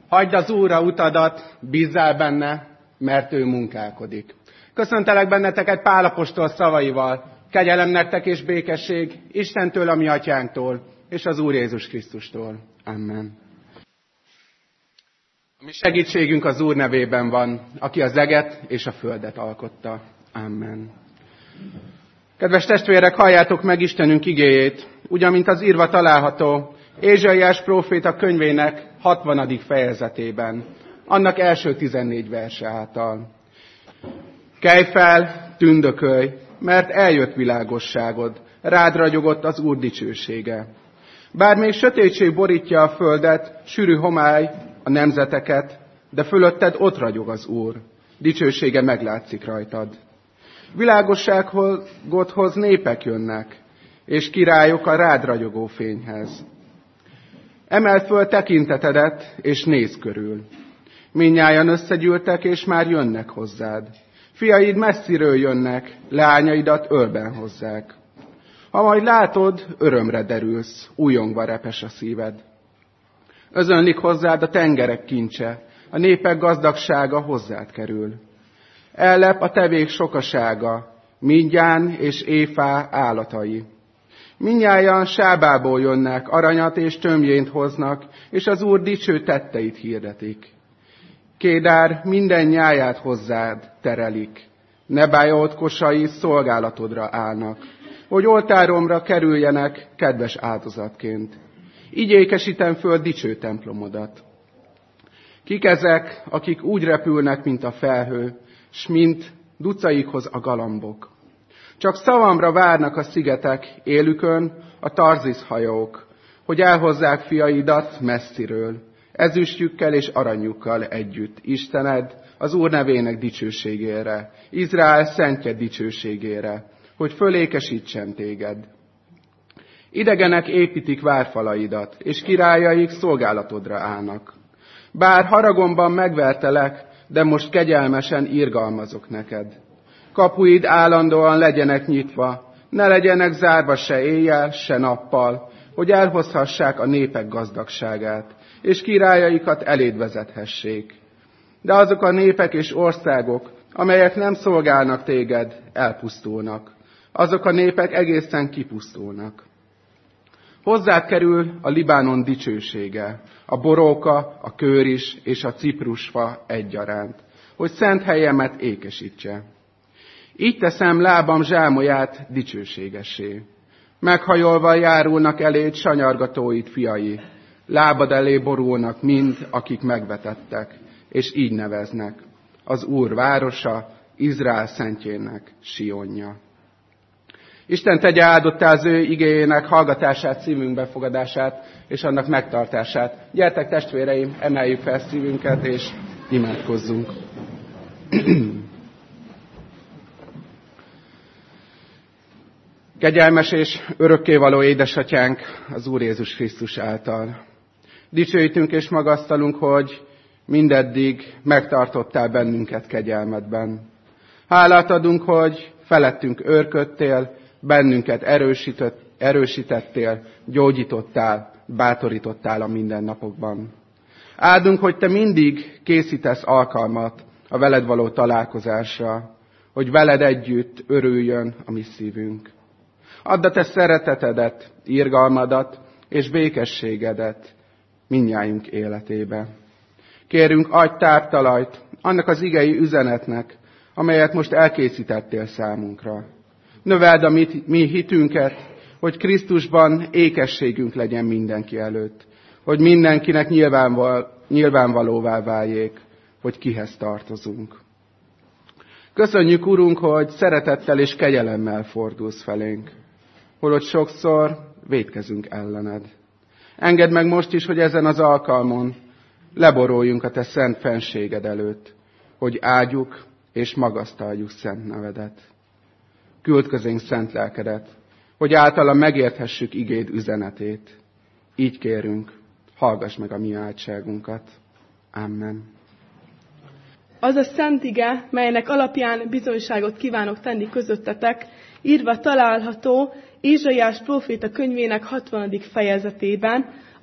Hagyd az Úrra utadat, bízzál benne, mert ő munkálkodik. Köszöntelek benneteket Pál apostol szavaival, kegyelem nektek és békesség Istentől, a mi atyánktól, és az Úr Jézus Krisztustól. Amen. A mi segítségünk az Úr nevében van, aki az eget és a földet alkotta. Amen. Kedves testvérek, halljátok meg Istenünk igéjét, ugyanmint az írva található Ézsaiás próféta könyvének 60. fejezetében, annak első 14 verse által. Kelj fel, tündökölj, mert eljött világosságod, rád ragyogott az Úr dicsősége. Bár még sötétség borítja a földet, sűrű homály a nemzeteket, de fölötted ott ragyog az Úr, dicsősége meglátszik rajtad. Világosságodhoz népek jönnek, és királyok a rád ragyogó fényhez. Emeld föl tekintetedet, és nézz körül. Mindnyájan összegyűltek, és már jönnek hozzád. Fiaid messziről jönnek, leányaidat ölben hozzák. Ha majd látod, örömre derülsz, újongva repes a szíved. Özönlik hozzád a tengerek kincse, a népek gazdagsága hozzád kerül. Ellep a tevék sokasága, Midján és Éfá állatai. Mindnyájan Sábából jönnek, aranyat és tömjént hoznak, és az Úr dicső tetteit hirdetik. Kédár minden nyáját hozzád terelik, Nebájot kosai szolgálatodra állnak, hogy oltáromra kerüljenek kedves áldozatként. Így ékesítem föl dicső templomodat. Kik ezek, akik úgy repülnek, mint a felhő, s mint ducaikhoz a galambok? Csak szavamra várnak a szigetek, élükön a Tarzisz hajók, hogy elhozzák fiaidat messziről, ezüstjükkel és aranyjukkal együtt, Istened, az Úr nevének dicsőségére, Izrael szentje dicsőségére, hogy fölékesítsen téged. Idegenek építik várfalaidat, és királyaik szolgálatodra állnak. Bár haragomban megvertelek, de most kegyelmesen irgalmazok neked. Kapuid állandóan legyenek nyitva, ne legyenek zárva se éjjel, se nappal, hogy elhozhassák a népek gazdagságát, és királyaikat eléd vezethessék. De azok a népek és országok, amelyek nem szolgálnak téged, elpusztulnak. Azok a népek egészen kipusztulnak. Hozzád kerül a Libánon dicsősége, a boróka, a kőris és a ciprusfa egyaránt, hogy szent helyemet ékesítse. Így teszem lábam zsámolyát dicsőségessé. Meghajolva járulnak eléd sanyargatóid fiai, lábad elé borulnak mind, akik megvetettek, és így neveznek: az Úr városa, Izrael szentjének Sionja. Isten tegye áldottá az ő igéjének hallgatását, szívünk befogadását, és annak megtartását. Gyertek testvéreim, emeljük fel szívünket, és imádkozzunk. Kegyelmes és örökkévaló édesatyánk az Úr Jézus Krisztus által. Dicsőítünk és magasztalunk, hogy mindeddig megtartottál bennünket kegyelmedben. Hálát adunk, hogy felettünk őrködtél, bennünket erősítettél, gyógyítottál, bátorítottál a mindennapokban. Áldunk, hogy te mindig készítesz alkalmat a veled való találkozásra, hogy veled együtt örüljön a mi szívünk. Add a te szeretetedet, irgalmadat és békességedet mindnyájunk életébe. Kérünk, adj táptalajt annak az igei üzenetnek, amelyet most elkészítettél számunkra. Növeld a mi hitünket, hogy Krisztusban ékességünk legyen mindenki előtt, hogy mindenkinek nyilvánvalóvá váljék, hogy kihez tartozunk. Köszönjük, Urunk, hogy szeretettel és kegyelemmel fordulsz felénk, holott sokszor vétkezünk ellened. Engedd meg most is, hogy ezen az alkalmon leboruljunk a te szent fenséged előtt, hogy áldjuk és magasztaljuk szent nevedet. Küld közénk szent lelkedet, hogy általa megérthessük igéd üzenetét. Így kérünk, hallgass meg a mi áltságunkat. Amen. Az a szent ige, melynek alapján bizonyságot kívánok tenni közöttetek, írva található Ézsaiás próféta könyvének 60. fejezetében,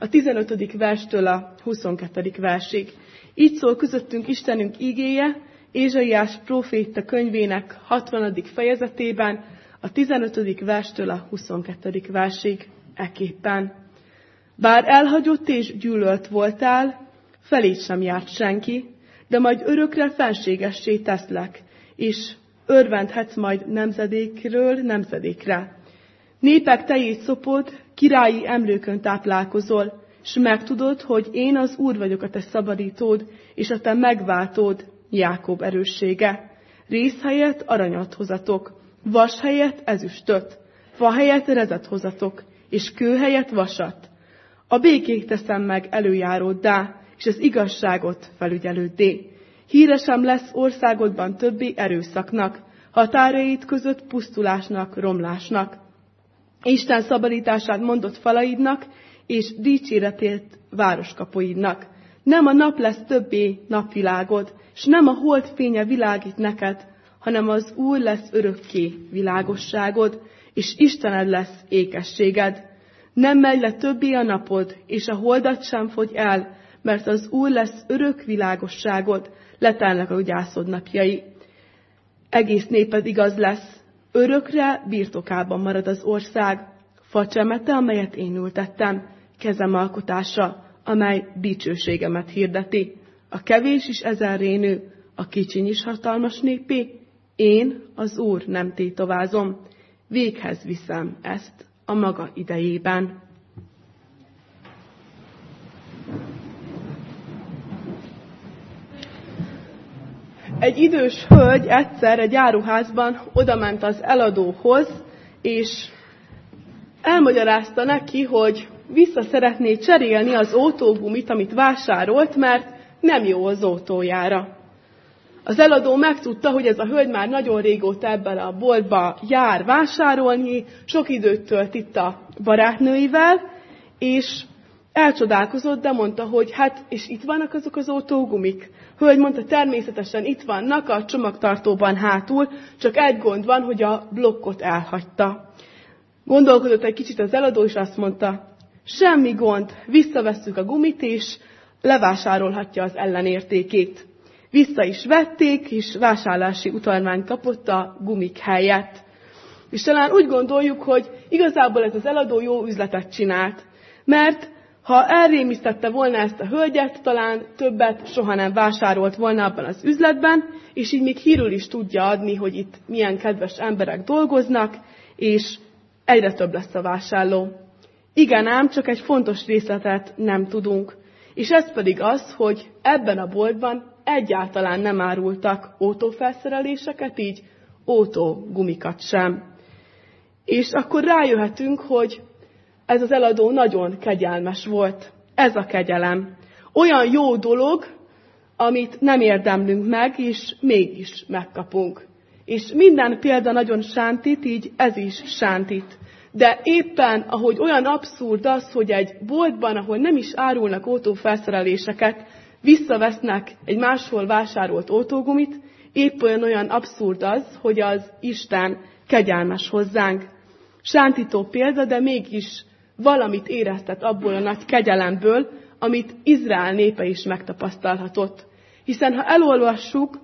a 15. verstől a 22. versig. Így szól közöttünk Istenünk ígéje, Ézsaiás próféta könyvének 60. fejezetében, a 15. verstől a 22. versig ekképpen. Bár elhagyott és gyűlölt voltál, feléd sem járt senki, de majd örökre fenségessé teszlek, és örvendhetsz majd nemzedékről nemzedékre. Népek tejét szopod, királyi emlőkön táplálkozol, s megtudod, hogy én az Úr vagyok a te szabadítód, és a te megváltód, Jákob erőssége. Rész helyett aranyat hozatok, vas helyett ezüstöt, fa helyett rezet hozatok, és kő helyett vasat. A békét teszem meg előjáróddá, és az igazságot felügyelőddé. Híre sem lesz országodban többé erőszaknak, határaid között pusztulásnak, romlásnak. Isten szabadítását mondott falaidnak, és dicséretét városkapuidnak. Nem a nap lesz többé napvilágod, s nem a hold fénye világít neked, hanem az Úr lesz örökké világosságod, és Istened lesz ékességed. Nem megy le többé a napod, és a holdat sem fogy el, mert az Úr lesz örök világosságod, letelnek a gyászod napjai. Egész néped igaz lesz, örökre birtokában marad az ország, facsemete, amelyet én ültettem, kezem alkotása, amely dicsőségemet hirdeti. A kevés is ezerré nő, a kicsiny is hatalmas népé, én, az Úr, nem tétovázom, véghez viszem ezt a maga idejében. Egy idős hölgy egyszer egy áruházban odament az eladóhoz, és elmagyarázta neki, hogy vissza szeretné cserélni az autógumit, amit vásárolt, mert nem jó az autójára. Az eladó megtudta, hogy ez a hölgy már nagyon régóta ebben a boltba jár vásárolni, sok időt tölt itt a barátnőivel, és elcsodálkozott, de mondta, hogy hát, és itt vannak azok az autógumik? Hölgy mondta, természetesen itt vannak a csomagtartóban hátul, csak egy gond van, hogy a blokkot elhagyta. Gondolkodott egy kicsit az eladó, és azt mondta, semmi gond, visszavesszük a gumit, és levásárolhatja az ellenértékét. Vissza is vették, és vásárlási utalványt kapott a gumik helyett. És talán úgy gondoljuk, hogy igazából ez az eladó jó üzletet csinált, mert ha elrémisztette volna ezt a hölgyet, talán többet soha nem vásárolt volna abban az üzletben, és így még hírül is tudja adni, hogy itt milyen kedves emberek dolgoznak, és egyre több lesz a vásárló. Igen ám, csak egy fontos részletet nem tudunk, és ez pedig az, hogy ebben a boltban egyáltalán nem árultak autófelszereléseket, így autógumikat sem. És akkor rájöhetünk, hogy ez az eladó nagyon kegyelmes volt. Ez a kegyelem. Olyan jó dolog, amit nem érdemlünk meg, és mégis megkapunk. És minden példa nagyon sántít, így ez is sántít. De éppen, ahogy olyan abszurd az, hogy egy boltban, ahol nem is árulnak autófelszereléseket, visszavesznek egy máshol vásárolt autógumit, épp olyan abszurd az, hogy az Isten kegyelmes hozzánk. Sántító példa, de mégis valamit éreztet abból a nagy kegyelemből, amit Izrael népe is megtapasztalhatott. Hiszen ha elolvassuk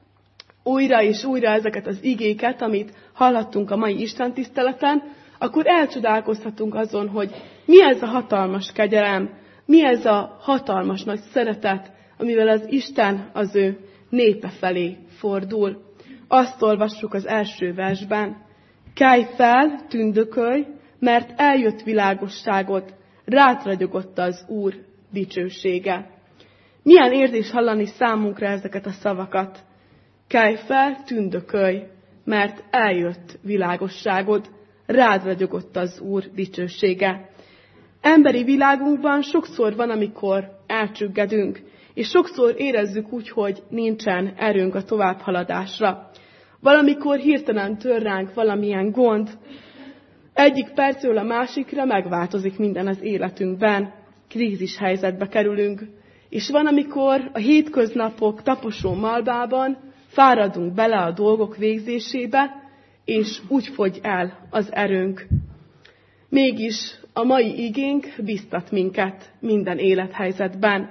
újra és újra ezeket az igéket, amit hallhattunk a mai istentiszteleten, akkor elcsodálkozhatunk azon, hogy mi ez a hatalmas kegyelem, mi ez a hatalmas nagy szeretet, amivel az Isten az ő népe felé fordul. Azt olvassuk az első versben. Kelj fel, tündökölj, mert eljött világosságod, rád ragyogott az Úr dicsősége. Milyen érzés hallani számunkra ezeket a szavakat? Kelj fel, tündökölj, mert eljött világosságod, rád ragyogott az Úr dicsősége. Emberi világunkban sokszor van, amikor elcsüggedünk, és sokszor érezzük úgy, hogy nincsen erőnk a továbbhaladásra. Valamikor hirtelen tör ránk valamilyen gond, egyik percről a másikra megváltozik minden az életünkben, krízis helyzetbe kerülünk, és van, amikor a hétköznapok taposó malbában fáradunk bele a dolgok végzésébe, és úgy fogy el az erőnk. Mégis a mai igénk biztat minket minden élethelyzetben.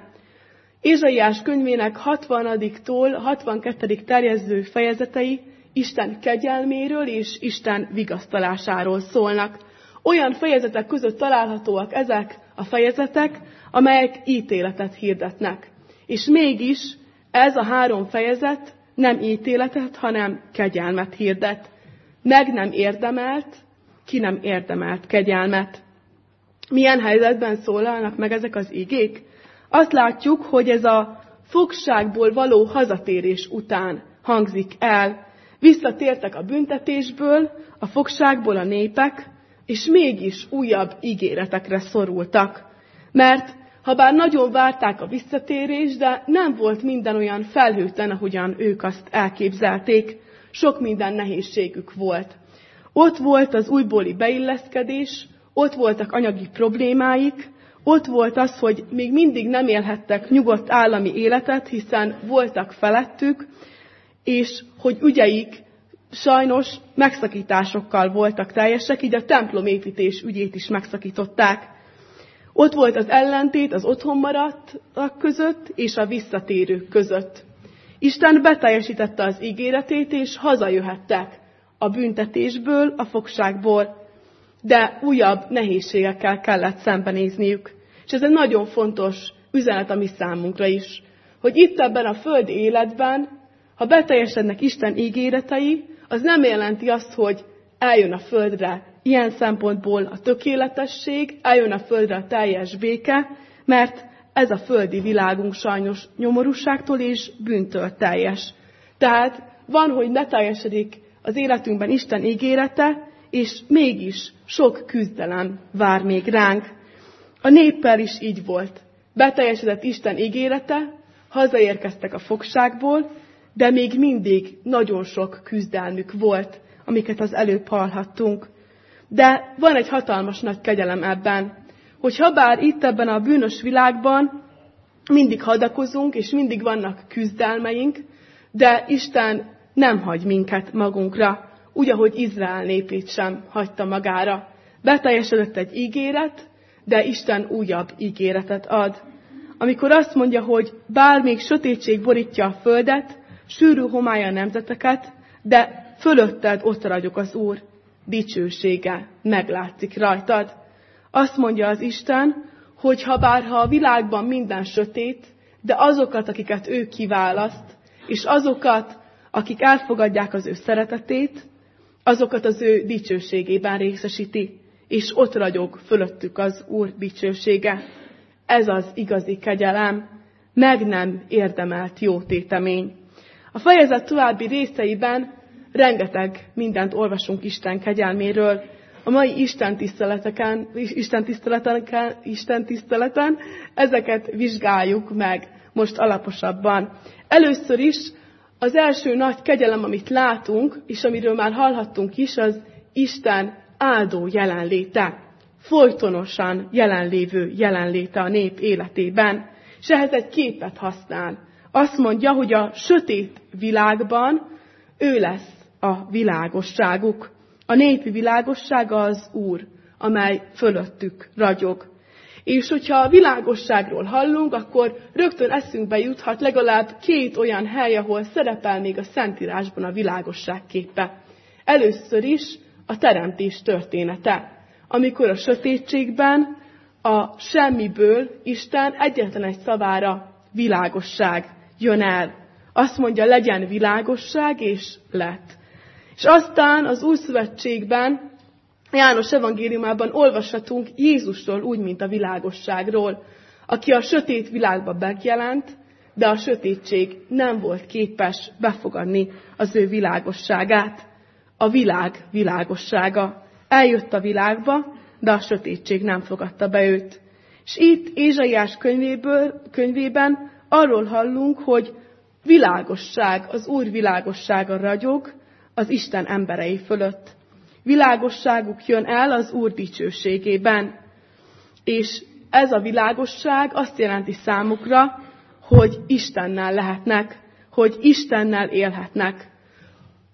Ézsaiás könyvének 60-tól 62. terjesztő fejezetei Isten kegyelméről és Isten vigasztalásáról szólnak. Olyan fejezetek között találhatóak ezek a fejezetek, amelyek ítéletet hirdetnek. És mégis ez a 3 fejezet nem ítéletet, hanem kegyelmet hirdet. Meg nem érdemelt, ki nem érdemelt kegyelmet. Milyen helyzetben szólalnak meg ezek az igék? Azt látjuk, hogy ez a fogságból való hazatérés után hangzik el. Visszatértek a büntetésből, a fogságból a népek, és mégis újabb ígéretekre szorultak. Mert habár nagyon várták a visszatérést, de nem volt minden olyan felhőtlen, ahogyan ők azt elképzelték. Sok minden nehézségük volt. Ott volt az újbóli beilleszkedés, ott voltak anyagi problémáik, ott volt az, hogy még mindig nem élhettek nyugodt állami életet, hiszen voltak felettük, és hogy ügyeik sajnos megszakításokkal voltak teljesek, így a templomépítés ügyét is megszakították. Ott volt az ellentét az otthon maradtak között és a visszatérők között. Isten beteljesítette az ígéretét, és hazajöhettek a büntetésből, a fogságból, de újabb nehézségekkel kellett szembenézniük. És ez egy nagyon fontos üzenet a mi számunkra is, hogy itt ebben a földi életben, ha beteljesednek Isten ígéretei, az nem jelenti azt, hogy eljön a földre ilyen szempontból a tökéletesség, eljön a földre a teljes béke, mert ez a földi világunk sajnos nyomorúságtól és bűntől teljes. Tehát van, hogy ne teljesedik az életünkben Isten ígérete, és mégis sok küzdelem vár még ránk. A néppel is így volt. Beteljesedett Isten ígérete, hazaérkeztek a fogságból, de még mindig nagyon sok küzdelmük volt, amiket az előbb hallhattunk. De van egy hatalmas nagy kegyelem ebben, hogy habár itt ebben a bűnös világban mindig hadakozunk, és mindig vannak küzdelmeink, de Isten nem hagy minket magunkra, úgy, ahogy Izrael népét sem hagyta magára. Beteljesedett egy ígéret, de Isten újabb ígéretet ad. Amikor azt mondja, hogy bár még sötétség borítja a földet, sűrű homály a nemzeteket, de fölötted ott ragyog az Úr, dicsősége meglátszik rajtad. Azt mondja az Isten, hogy ha a világban minden sötét, de azokat, akiket ő kiválaszt, és azokat, akik elfogadják az ő szeretetét, azokat az ő dicsőségében részesíti, és ott ragyog fölöttük az Úr dicsősége. Ez az igazi kegyelem, meg nem érdemelt jó tétemény. A fejezet további részeiben rengeteg mindent olvasunk Isten kegyelméről. A mai Isten tiszteleten ezeket vizsgáljuk meg most alaposabban. Először is az első nagy kegyelem, amit látunk, és amiről már hallhattunk is, az Isten áldó jelenléte. Folytonosan jelenlévő jelenléte a nép életében. És ehhez egy képet használ. Azt mondja, hogy a sötét világban ő lesz a világosságuk. A népi világossága az Úr, amely fölöttük ragyog. És hogyha a világosságról hallunk, akkor rögtön eszünkbe juthat legalább 2 olyan hely, ahol szerepel még a Szentírásban a világosság képe. Először is a teremtés története, amikor a sötétségben, a semmiből Isten egyetlen egy szavára világosság jön el. Azt mondja, legyen világosság, és lett. És aztán az Új Szövetségben, János evangéliumában olvashatunk Jézusról úgy, mint a világosságról, aki a sötét világba megjelent, de a sötétség nem volt képes befogadni az ő világosságát. A világ világossága eljött a világba, de a sötétség nem fogadta be őt. És itt Ézsaiás könyvében arról hallunk, hogy világosság, az Úr világossága ragyog az Isten emberei fölött. Világosságuk jön el az Úr dicsőségében. És ez a világosság azt jelenti számukra, hogy Istennel lehetnek, hogy Istennel élhetnek.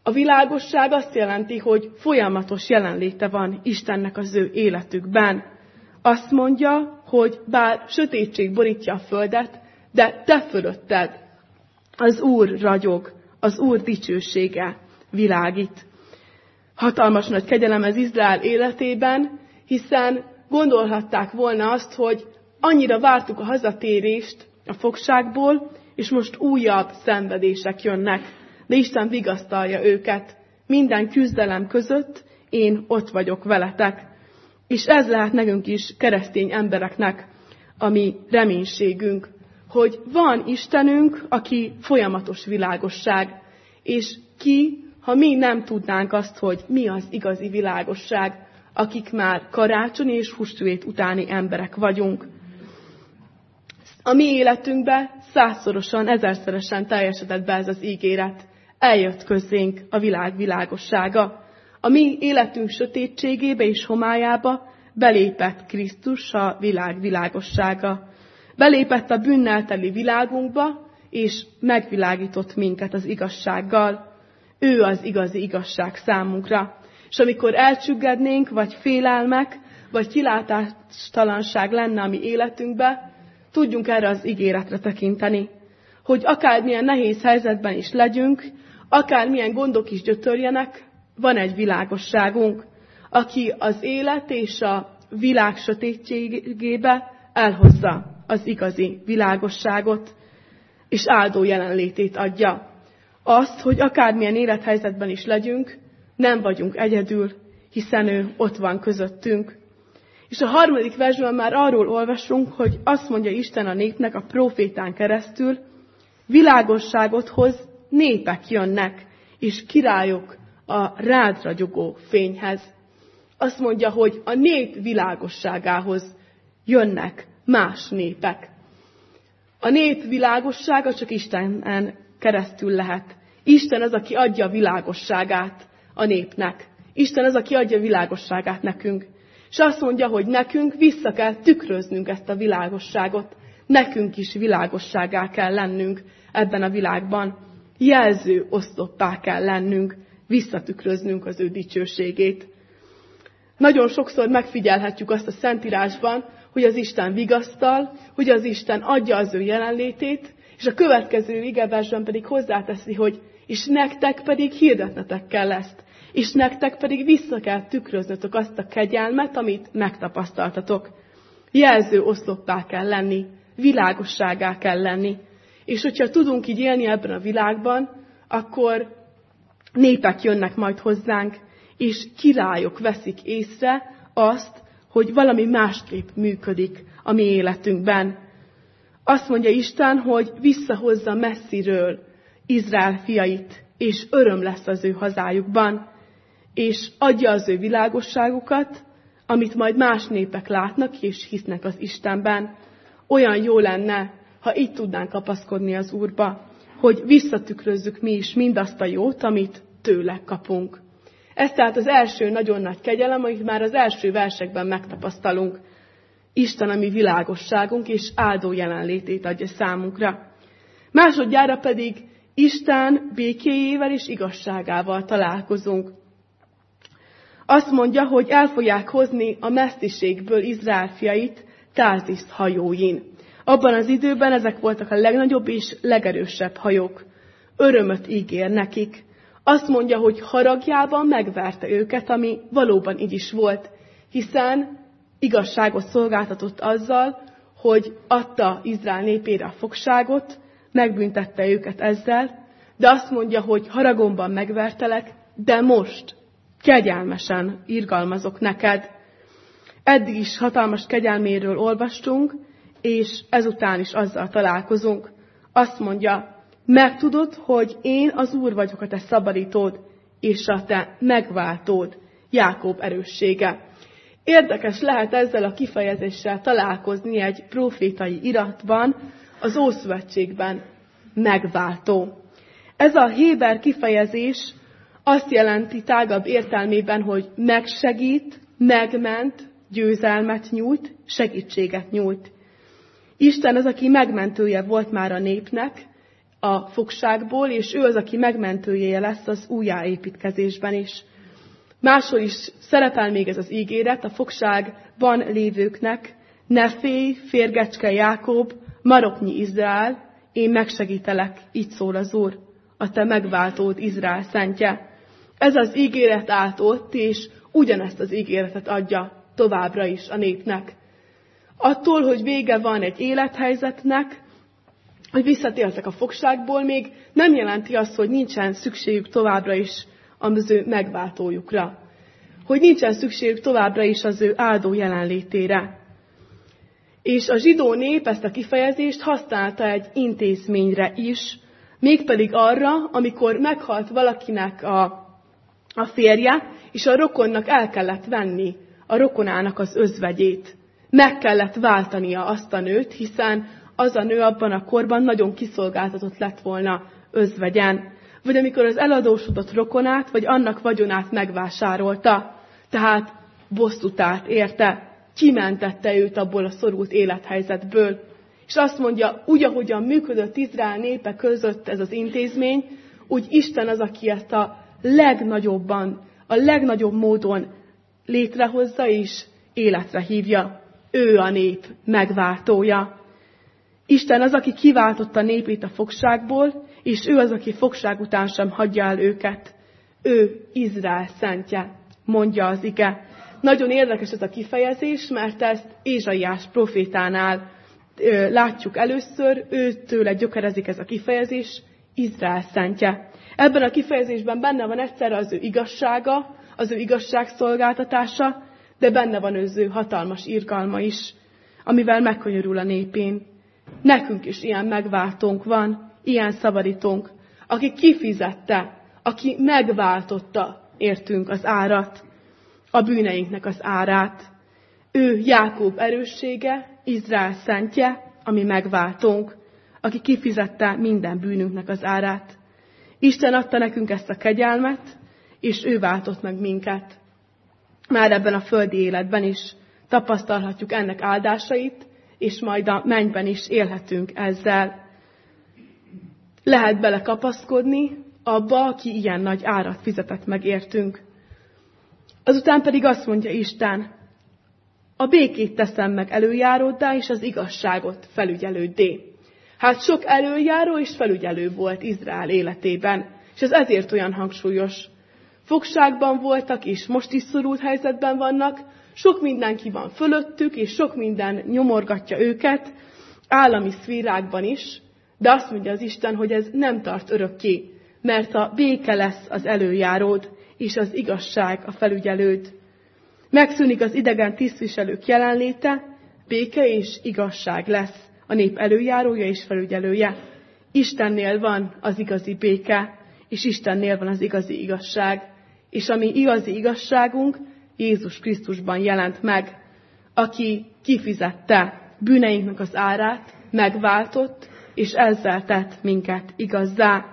A világosság azt jelenti, hogy folyamatos jelenléte van Istennek az ő életükben. Azt mondja, hogy bár sötétség borítja a földet, de te fölötted az Úr ragyog, az Úr dicsősége világít. Hatalmas nagy kegyelem ez Izrael életében, hiszen gondolhatták volna azt, hogy annyira vártuk a hazatérést a fogságból, és most újabb szenvedések jönnek. De Isten vigasztalja őket. Minden küzdelem között én ott vagyok veletek. És ez lehet nekünk is, keresztény embereknek, a mi reménységünk, hogy van Istenünk, aki folyamatos világosság, és ki, ha mi nem tudnánk azt, hogy mi az igazi világosság, akik már karácsony és húsvét utáni emberek vagyunk. A mi életünkben 100-szorosan, 1000-szeresen teljesedett be ez az ígéret. Eljött közénk a világ világossága. A mi életünk sötétségébe és homályába belépett Krisztus, a világ világossága. Belépett a bűnnel teli világunkba, és megvilágított minket az igazsággal. Ő az igazi igazság számunkra. És amikor elcsüggednénk, vagy félelmek, vagy kilátástalanság lenne a mi életünkbe, tudjunk erre az ígéretre tekinteni, hogy akármilyen nehéz helyzetben is legyünk, akármilyen gondok is gyötörjenek, van egy világosságunk, aki az élet és a világ sötétségébe elhozza az igazi világosságot, és áldó jelenlétét adja. Azt, hogy akármilyen élethelyzetben is legyünk, nem vagyunk egyedül, hiszen ő ott van közöttünk. És a 3. versben már arról olvasunk, hogy azt mondja Isten a népnek a prófétán keresztül, világosságot hoz, népek jönnek, és királyok a rád ragyogó fényhez. Azt mondja, hogy a nép világosságához jönnek más népek. A nép világossága csak Istenen keresztül lehet. Isten az, aki adja a világosságát a népnek. Isten az, aki adja a világosságát nekünk. És azt mondja, hogy nekünk vissza kell tükröznünk ezt a világosságot. Nekünk is világosságá kell lennünk ebben a világban. Jelző oszloppá kell lennünk, visszatükröznünk az ő dicsőségét. Nagyon sokszor megfigyelhetjük azt a Szentírásban, hogy az Isten vigasztal, hogy az Isten adja az ő jelenlétét, és a következő igeversben pedig hozzáteszi, hogy és nektek pedig hirdetnetek kell ezt, és nektek pedig vissza kell tükröznötök azt a kegyelmet, amit megtapasztaltatok. Jelző oszloppá kell lenni, világosságá kell lenni. És hogyha tudunk így élni ebben a világban, akkor népek jönnek majd hozzánk, és királyok veszik észre azt, hogy valami másképp működik a mi életünkben. Azt mondja Isten, hogy visszahozza messziről Izrael fiait, és öröm lesz az ő hazájukban, és adja az ő világosságukat, amit majd más népek látnak, és hisznek az Istenben. Olyan jó lenne, ha így tudnánk kapaszkodni az Úrba, hogy visszatükrözzük mi is mindazt a jót, amit tőle kapunk. Ez tehát az első nagyon nagy kegyelem, amit már az első versekben megtapasztalunk. Isten a mi világosságunk, és áldó jelenlétét adja számunkra. Másodjára pedig Isten békéjével és igazságával találkozunk. Azt mondja, hogy el fogják hozni a messziségből Izrael fiait Tárzis hajóin. Abban az időben ezek voltak a legnagyobb és legerősebb hajók. Örömöt ígér nekik. Azt mondja, hogy haragjában megverte őket, ami valóban így is volt, hiszen igazságot szolgáltatott azzal, hogy adta Izrael népére a fogságot, megbüntette őket ezzel, de azt mondja, hogy haragomban megvertelek, de most kegyelmesen irgalmazok neked. Eddig is hatalmas kegyelméről olvastunk, és ezután is azzal találkozunk. Azt mondja, megtudod, hogy én az Úr vagyok, a te szabadítód, és a te megváltód, Jákob erőssége. Érdekes lehet ezzel a kifejezéssel találkozni egy profétai iratban, az Ószövetségben, megváltó. Ez a héber kifejezés azt jelenti tágabb értelmében, hogy megsegít, megment, győzelmet nyújt, segítséget nyújt. Isten az, aki megmentője volt már a népnek, a fogságból, és ő az, aki megmentője lesz az újjáépítkezésben is. Máshol is szerepel még ez az ígéret a fogságban lévőknek: ne félj, férgecske Jákob, maroknyi Izrael, én megsegítelek, így szól az Úr, a te megváltód, Izrael szentje. Ez az ígéret állt ott, és ugyanezt az ígéretet adja továbbra is a népnek. Attól, hogy vége van egy élethelyzetnek, hogy visszatértek a fogságból, még nem jelenti azt, hogy nincsen szükségük továbbra is az ő megváltójukra. Hogy nincsen szükségük továbbra is az ő áldó jelenlétére. És a zsidó nép ezt a kifejezést használta egy intézményre is, mégpedig arra, amikor meghalt valakinek a férje, és a rokonnak el kellett venni a rokonának az özvegyét. Meg kellett váltania azt a nőt, hiszen az a nő abban a korban nagyon kiszolgáltatott lett volna özvegyen. Vagy amikor az eladósodott rokonát, vagy annak vagyonát megvásárolta, tehát bosszút állt érte, kimentette őt abból a szorult élethelyzetből. És azt mondja, úgy, ahogyan működött Izrael népe között ez az intézmény, úgy Isten az, aki ezt a legnagyobb módon létrehozza és életre hívja. Ő a nép megváltója. Isten az, aki kiváltotta népét a fogságból, és ő az, aki fogság után sem hagyja el őket. Ő Izrael szentje, mondja az ige. Nagyon érdekes ez a kifejezés, mert ezt Ézsaiás profétánál látjuk először, őtőle gyökerezik ez a kifejezés, Izrael szentje. Ebben a kifejezésben benne van egyszerre az ő igazsága, az ő igazságszolgáltatása, de benne van az ő hatalmas irgalma is, amivel megkönyörül a népén. Nekünk is ilyen megváltónk van, ilyen szabadítónk, aki kifizette, aki megváltotta értünk az árat, a bűneinknek az árát. Ő Jákob erőssége, Izrael szentje, ami megváltónk, aki kifizette minden bűnünknek az árát. Isten adta nekünk ezt a kegyelmet, és ő váltott meg minket. Már ebben a földi életben is tapasztalhatjuk ennek áldásait, és majd a mennyben is élhetünk ezzel. Lehet belekapaszkodni abba, aki ilyen nagy árat fizetett meg értünk. Azután pedig azt mondja Isten, a békét teszem meg előjáróddá, és az igazságot felügyelőddé. Hát sok előjáró és felügyelő volt Izrael életében, és ez ezért olyan hangsúlyos. Fogságban voltak, és most is szorult helyzetben vannak, sok mindenki van fölöttük, és sok minden nyomorgatja őket, állami szférákban is, de azt mondja az Isten, hogy ez nem tart örökké, mert a béke lesz az előjáród, és az igazság a felügyelőd. Megszűnik az idegen tisztviselők jelenléte, béke és igazság lesz a nép előjárója és felügyelője. Istennél van az igazi béke, és Istennél van az igazi igazság. És a mi igazi igazságunk Jézus Krisztusban jelent meg, aki kifizette bűneinknek az árát, megváltott, és ezzel tett minket igazzá.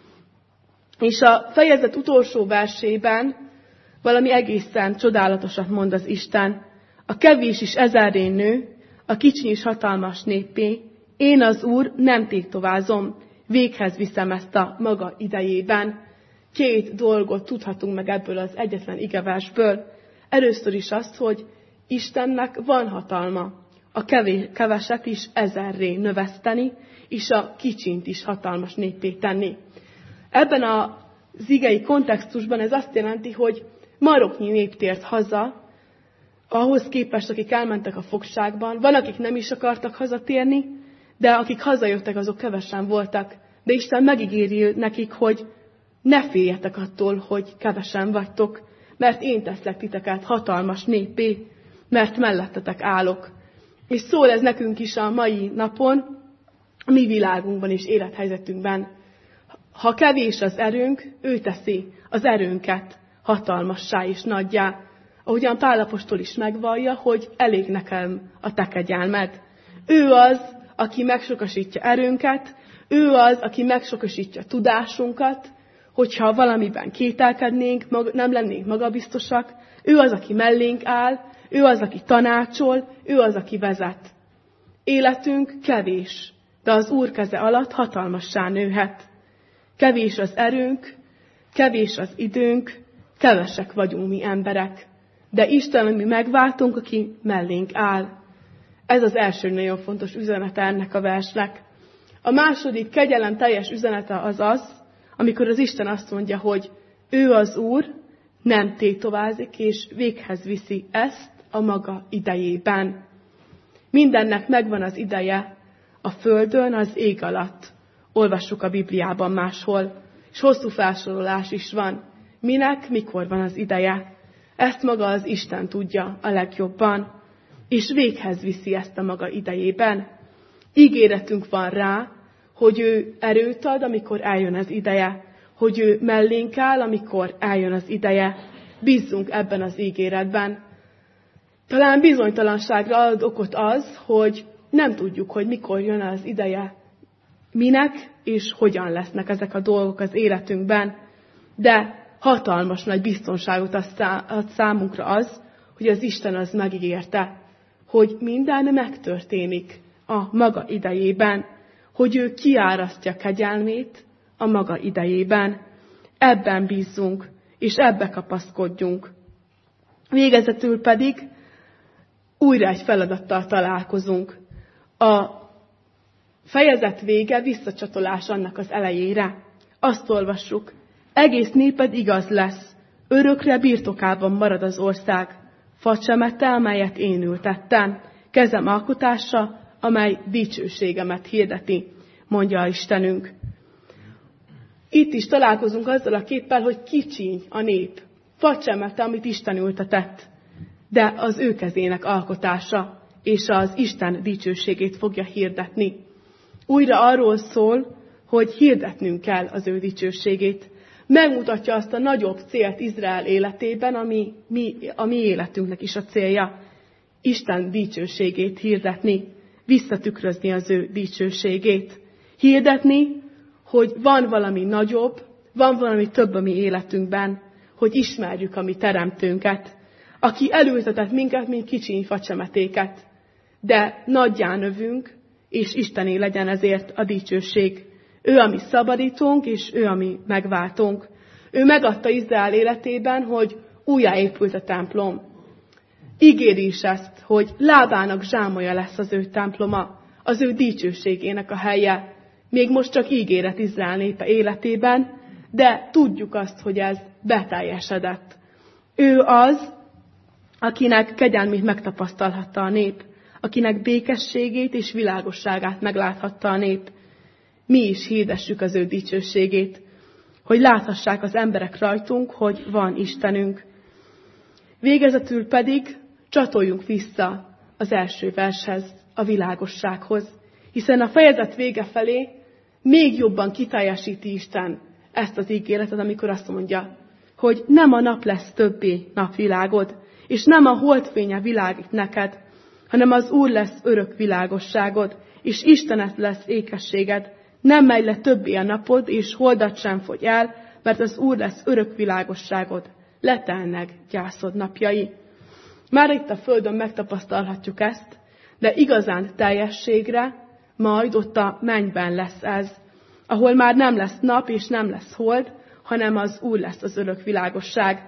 És a fejezet utolsó versében valami egészen csodálatosat mond az Isten. A kevés is ezerré nő, a kicsi is hatalmas néppé. Én az Úr nem tétovázom, véghez viszem ezt a maga idejében. 2 dolgot tudhatunk meg ebből az egyetlen igeversből. Először is azt, hogy Istennek van hatalma a keveset is ezerré növeszteni, és a kicsint is hatalmas néppé tenni. Ebben az igei kontextusban ez azt jelenti, hogy maroknyi nép tért haza, ahhoz képest, akik elmentek a fogságban. Van, akik nem is akartak hazatérni, de akik hazajöttek, azok kevesen voltak. De Isten megígéri nekik, hogy ne féljetek attól, hogy kevesen vagytok, mert én teszlek titeket hatalmas néppé, mert mellettetek állok. És szól ez nekünk is a mai napon, a mi világunkban és élethelyzetünkben. Ha kevés az erőnk, ő teszi az erőnket hatalmassá és nagyjá. Ahogyan Pál apostol is megvallja, hogy elég nekem a te kegyelmed. Ő az, aki megsokasítja erőnket, ő az, aki megsokasítja tudásunkat, hogyha valamiben kételkednénk, nem lennénk magabiztosak, ő az, aki mellénk áll, ő az, aki tanácsol, ő az, aki vezet. Életünk kevés, de az Úr keze alatt hatalmassá nőhet. Kevés az erőnk, kevés az időnk, kevesek vagyunk mi emberek, de Isten, mi megváltunk, aki mellénk áll. Ez az első nagyon fontos üzenete ennek a versnek. A második kegyelem teljes üzenete az, amikor az Isten azt mondja, hogy ő az Úr, nem tétovázik, és véghez viszi ezt a maga idejében. Mindennek megvan az ideje, a földön, az ég alatt. Olvassuk a Bibliában máshol, és hosszú felsorolás is van. Minek, mikor van az ideje. Ezt maga az Isten tudja a legjobban, és véghez viszi ezt a maga idejében. Ígéretünk van rá, hogy ő erőt ad, amikor eljön az ideje, hogy ő mellénk áll, amikor eljön az ideje. Bízzunk ebben az ígéretben. Talán bizonytalanságra ad okot az, hogy nem tudjuk, hogy mikor jön az ideje, minek és hogyan lesznek ezek a dolgok az életünkben, de hatalmas nagy biztonságot ad számunkra az, hogy az Isten az megígérte, hogy minden megtörténik a maga idejében, hogy ő kiárasztja kegyelmét a maga idejében. Ebben bízzunk, és ebbe kapaszkodjunk. Végezetül pedig újra egy feladattal találkozunk. A fejezet vége visszacsatolás annak az elejére. Azt olvassuk, egész néped igaz lesz, örökre birtokában marad az ország, facsemete, amelyet én ültettem, kezem alkotása, amely dicsőségemet hirdeti, mondja Istenünk. Itt is találkozunk azzal a képpel, hogy kicsiny a nép, facsemete, amit Isten ültetett, de az ő kezének alkotása, és az Isten dicsőségét fogja hirdetni. Újra arról szól, hogy hirdetnünk kell az ő dicsőségét. Megmutatja azt a nagyobb célt Izrael életében, ami a mi életünknek is a célja. Isten dicsőségét hirdetni, visszatükrözni az ő dicsőségét. Hirdetni, hogy van valami nagyobb, van valami több a mi életünkben, hogy ismerjük a mi teremtőnket, aki elültetett minket, mint kicsiny facsemetéket. De nagyjá növünk, és Istené legyen ezért a dicsőség. Ő a mi szabadítónk, és ő a mi megváltónk. Ő megadta Izrael életében, hogy újjáépült a templom. Ígéri is ezt, hogy lábának zsámolja lesz az ő temploma, az ő dicsőségének a helye. Még most csak ígéret Izrael népe életében, de tudjuk azt, hogy ez beteljesedett. Ő az, akinek kegyelmét megtapasztalhatta a nép, akinek békességét és világosságát megláthatta a nép. Mi is hirdessük az ő dicsőségét, hogy láthassák az emberek rajtunk, hogy van Istenünk. Végezetül pedig csatoljunk vissza az első vershez, a világossághoz, hiszen a fejezet vége felé még jobban kiteljesíti Isten ezt az ígéretet, amikor azt mondja, hogy nem a nap lesz többé napvilágod, és nem a holdfénye világít neked, hanem az Úr lesz örök világosságod, és Istenet lesz ékességed. Nem megy le többé a napod, és holdat sem fogy el, mert az Úr lesz örök világosságod. Letelnek gyászod napjai. Már itt a földön megtapasztalhatjuk ezt, de igazán teljességre majd ott a mennyben lesz ez, ahol már nem lesz nap és nem lesz hold, hanem az Úr lesz az örök világosság.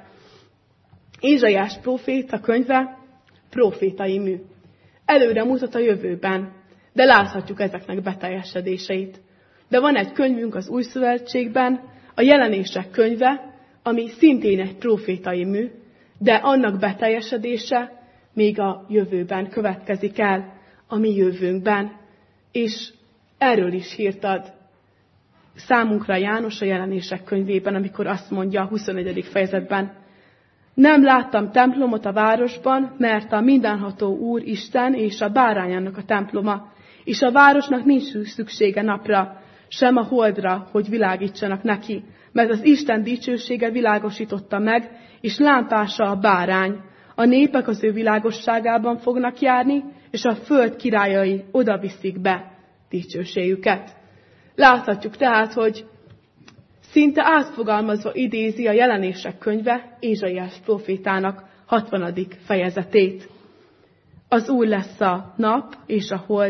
Ézsaiás próféta könyve prófétai mű. Előre mutat a jövőben, de láthatjuk ezeknek beteljesedéseit. De van egy könyvünk az Új Szövetségben, a Jelenések könyve, ami szintén egy prófétai mű, de annak beteljesedése még a jövőben következik el, a mi jövőnkben. És erről is hírt ad számunkra János a Jelenések könyvében, amikor azt mondja a 21. fejezetben, nem láttam templomot a városban, mert a mindenható Úr Isten és a bárányának a temploma, és a városnak nincs szüksége napra, sem a holdra, hogy világítsanak neki, mert az Isten dicsősége világosította meg, és lámpása a bárány. A népek az ő világosságában fognak járni, és a föld királyai oda viszik be dicsőségüket. Láthatjuk tehát, hogy szinte átfogalmazva idézi a Jelenések könyve Ézsaiás prófétának 60. fejezetét. Az Úr lesz a nap és a hold,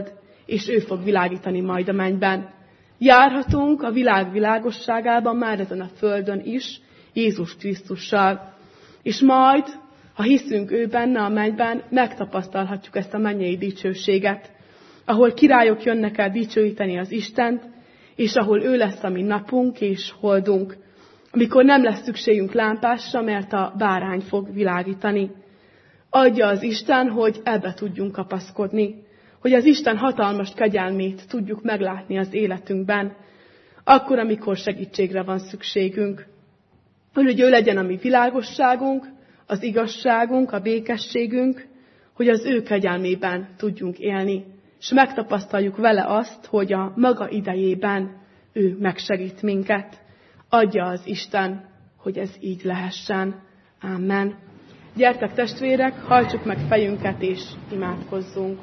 és ő fog világítani majd a mennyben. Járhatunk a világ világosságában már ezen a földön is, Jézus Krisztussal. És majd, ha hiszünk ő benne a mennyben, megtapasztalhatjuk ezt a mennyei dicsőséget, ahol királyok jönnek el dicsőíteni az Istent, és ahol ő lesz a mi napunk és holdunk, amikor nem lesz szükségünk lámpásra, mert a bárány fog világítani. Adja az Isten, hogy ebbe tudjunk kapaszkodni, hogy az Isten hatalmas kegyelmét tudjuk meglátni az életünkben, akkor, amikor segítségre van szükségünk. Hogy ő legyen a mi világosságunk, az igazságunk, a békességünk, hogy az ő kegyelmében tudjunk élni, és megtapasztaljuk vele azt, hogy a maga idejében ő megsegít minket. Adja az Isten, hogy ez így lehessen. Amen. Gyertek testvérek, hajtsuk meg fejünket és imádkozzunk.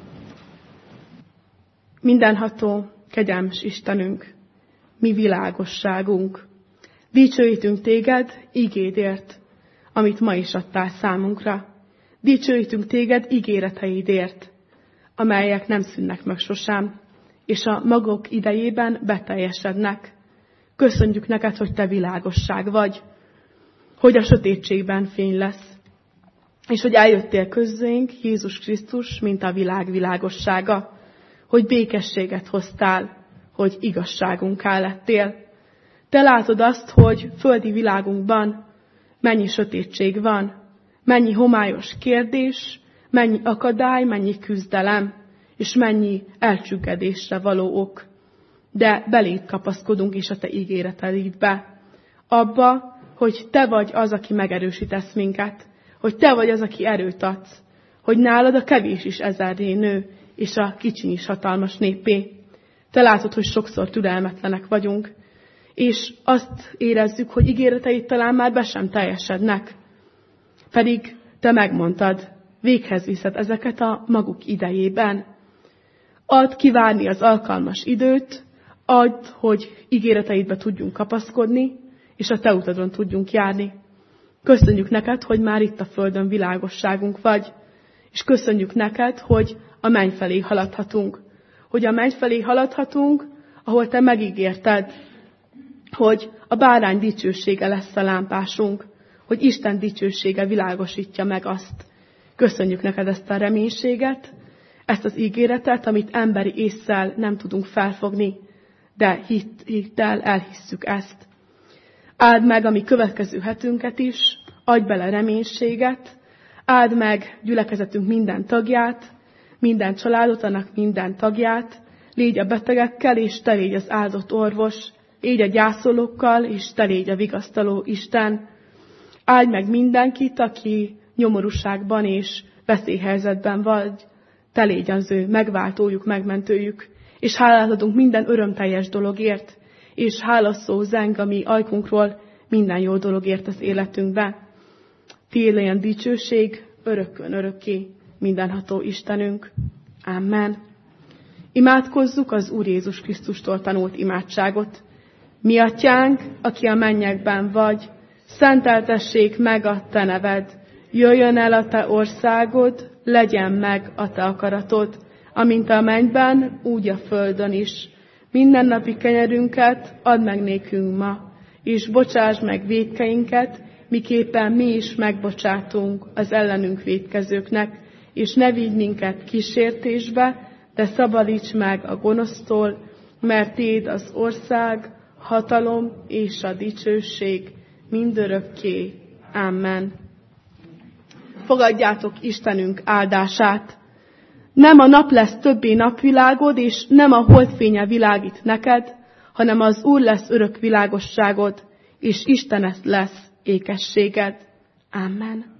Mindenható, kegyelmes Istenünk, mi világosságunk. Dicsőítünk téged ígédért, amit ma is adtál számunkra. Dicsőítünk téged ígéreteidért, amelyek nem szűnnek meg sosem, és a maguk idejében beteljesednek. Köszönjük neked, hogy te világosság vagy, hogy a sötétségben fény lesz, és hogy eljöttél közzénk, Jézus Krisztus, mint a világ világossága, hogy békességet hoztál, hogy igazságunká lettél. Te látod azt, hogy földi világunkban mennyi sötétség van, mennyi homályos kérdés, mennyi akadály, mennyi küzdelem, és mennyi elcsüggedésre való ok. De beléd kapaszkodunk is a te ígéreteidbe. Abba, hogy te vagy az, aki megerősítesz minket, hogy te vagy az, aki erőt adsz, hogy nálad a kevés is ezerré nő, és a kicsiny is hatalmas néppé. Te látod, hogy sokszor türelmetlenek vagyunk, és azt érezzük, hogy ígéreteid talán már be sem teljesednek. Pedig te megmondtad, véghez viszed ezeket a maguk idejében. Add kivárni az alkalmas időt, add, hogy ígéreteidbe tudjunk kapaszkodni, és a te utadon tudjunk járni. Köszönjük neked, hogy már itt a földön világosságunk vagy, és köszönjük neked, hogy a menny felé haladhatunk. Hogy a menny felé haladhatunk, ahol te megígérted, hogy a bárány dicsősége lesz a lámpásunk, hogy Isten dicsősége világosítja meg azt. Köszönjük neked ezt a reménységet, ezt az ígéretet, amit emberi ésszel nem tudunk felfogni, de hittel elhisszük ezt. Áld meg a mi következő hetünket is, adj bele reménységet, áld meg gyülekezetünk minden tagját, minden családot, annak minden tagját, légy a betegekkel, és te légy az áldott orvos, légy a gyászolókkal, és te légy a vigasztaló Isten. Áld meg mindenkit, aki nyomorúságban és veszélyhelyzetben vagy, te légy az ő megváltójuk, megmentőjük, és hálát adunk minden örömteljes dologért, és hálaszó zeng a mi ajkunkról minden jó dologért az életünkbe. Tiéd legyen dicsőség, örökkön örökké, mindenható Istenünk. Amen. Imádkozzuk az Úr Jézus Krisztustól tanult imádságot. Mi atyánk, aki a mennyekben vagy, szenteltessék meg a te neved, jöjjön el a te országod, legyen meg a te akaratod, amint a mennyben, úgy a földön is. Mindennapi kenyerünket add meg nékünk ma, és bocsáss meg vétkeinket, miképpen mi is megbocsátunk az ellenünk vétkezőknek, és ne vigy minket kísértésbe, de szabadíts meg a gonosztól, mert tiéd az ország, hatalom és a dicsőség mindörökké. Amen. Fogadjátok Istenünk áldását. Nem a nap lesz többé napvilágod, és nem a holdfénye világít neked, hanem az Úr lesz örök világosságod, és Isten lesz ékességed. Amen.